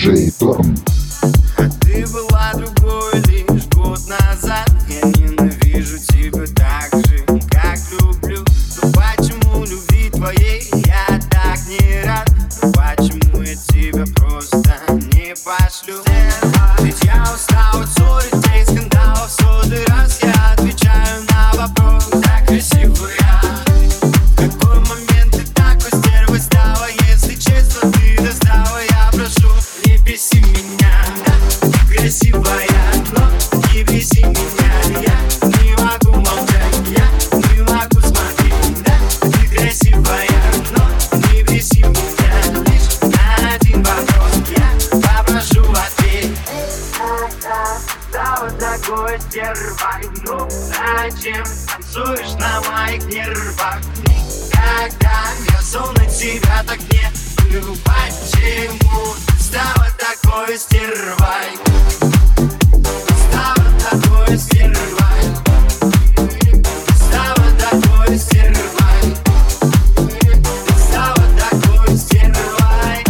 диджей Торн. А ты была другой лишь год назад. Я ненавижу тебя так же, как люблю. Но почему любви твоей я так не рад? Но почему я тебя просто не пошлю? Ведь я устал от ссор и тех скандалов. Сотый раз я отвечаю на вопрос: так красивая. В какой момент ты такой стервой стала? Если честно, ты достала. Я прошу, не беси меня. Ты красивая, но не беси меня. Я не могу молчать, я не могу смотреть. Да, ты красивая, но не беси меня. Лишь на один вопрос я попрошу ответь. Стала такой стервой, ну зачем танцуешь на моих нервах? Никогда я зол на тебя так не был. Почему ты стала такой стервой? Стала такой стервой. Стала такой стервой. Стала такой стервой.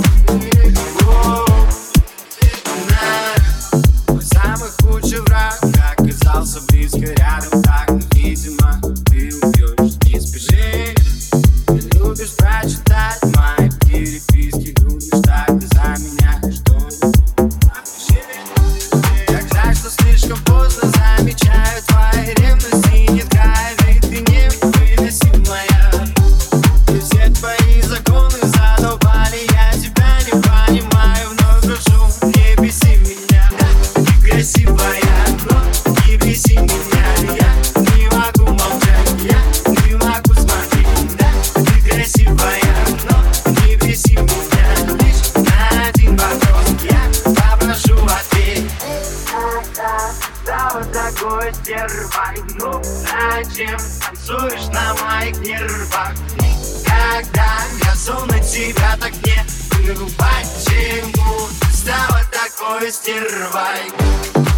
Мой самый худший враг оказался близко рядом. Так, но, видимо, ты убьешь, не спеши. Ты любишь прочитать мои переписки, грубишь так за меня, что напиши. Так жаль, что слишком поздно замечаю твои ревности. Нет края, ведь ты невыносимая. И все твои законы задолбали. Я тебя не понимаю, вновь прошу, не беси меня. Ты красивая, но не беси меня. Я не могу молчать, я не могу смотреть. Да, ты красивая, но не беси меня. Лишь на один вопрос я попрошу ответь. Стала такой стервой, ну зачем танцуешь на моих нервах? Никогда я зол на тебя так не был. Почему ты стала такой стервой?